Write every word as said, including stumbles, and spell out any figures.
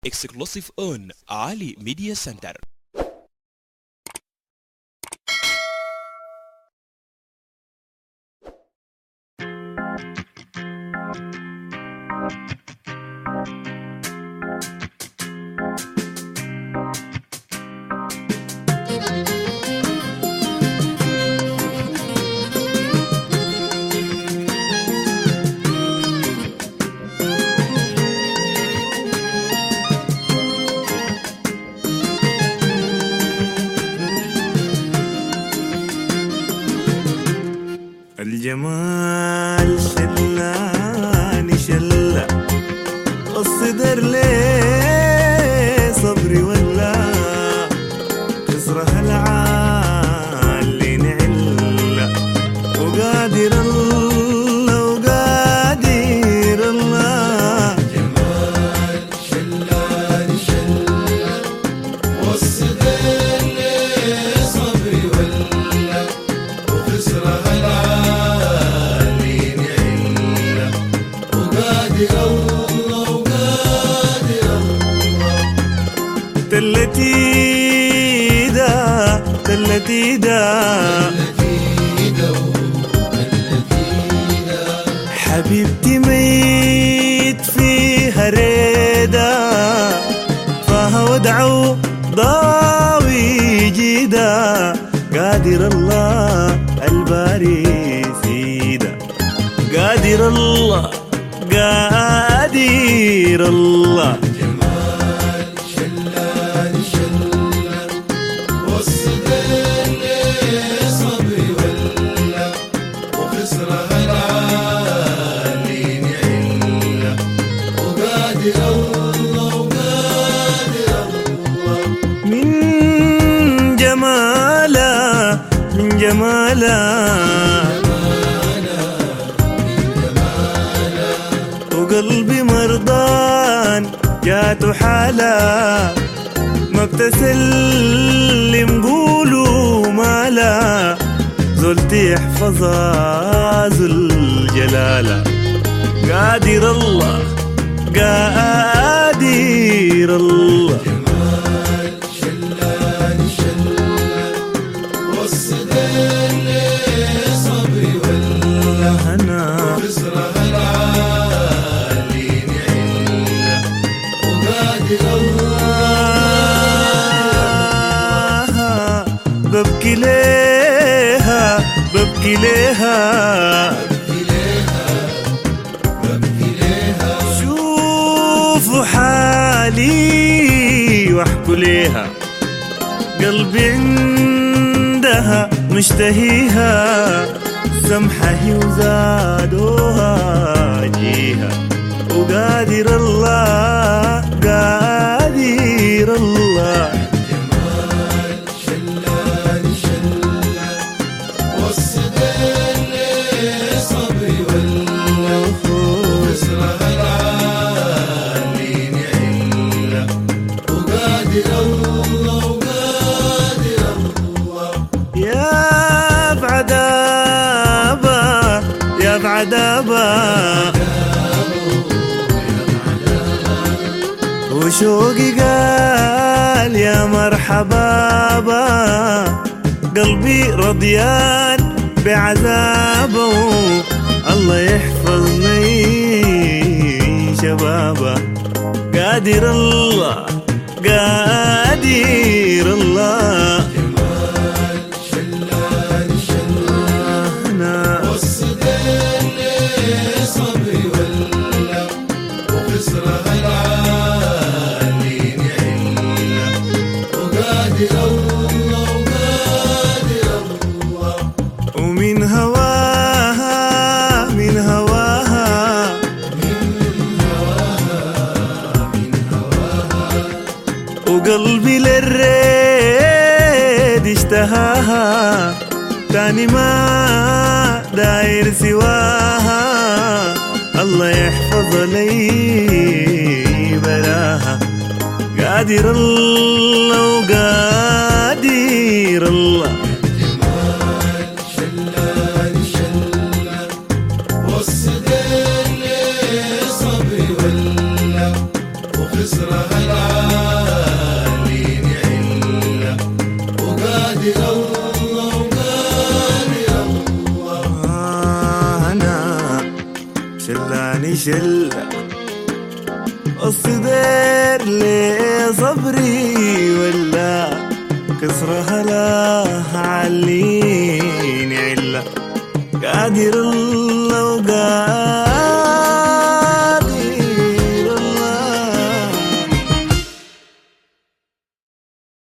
Exclusive on Ali Media Center. الجمال شلاني شلة الصدر ليه صبري ولا تصرح العالي نعلة وقادر الله وقادر الله جمال شلاني شلة والصدر ليه صبري ولا وتصرح تلتي دا تلتي دا حبيبتي ميت فيها ريدا فها ودعو ضاوي جيدا قادر الله الباري سيدا قادر الله قادر الله من جمالا من جمالا وقلبي مرضان جاته حالا ما بتسلم قولوا مالا زولتي يحفظها ذو الجلالة قادر الله قادر الله جمال شلاني شلة والصدر ليه صبري ولا هنا وتصرح العالي نعلة وقادر الله ببكي ليها ببكي ليها شوفوا حالي واحكوا ليها قلبي عندها مشتهيها سمحة هي وزادوها جيها وقادر الله قادر الله جمال شلاني شلة والصدر ليه صبري ولا وتصرح العالي نعلة وقادر الله وقادر الله يا بعدابة يا بعدابة وشوقي قال يا مرحبا با قلبي رضيان بعذابه الله يحفظ لي شبابه قادر الله قادر الله جمال شلاني شلة والصدر ليه صبري ولا وتصرح العالي نعلة وقادر الله وقادر الله ومن هواها من هواها وقلبي للريد اشتهاها تاني ما داير سواها الله يحفظ لي براها قادر الله وقادر الله جمال شلاني شلة والصدر ليه صبري ولا وخسرها شلة الصدر لي صبري ولا كسرها لا عليني علة قادر الله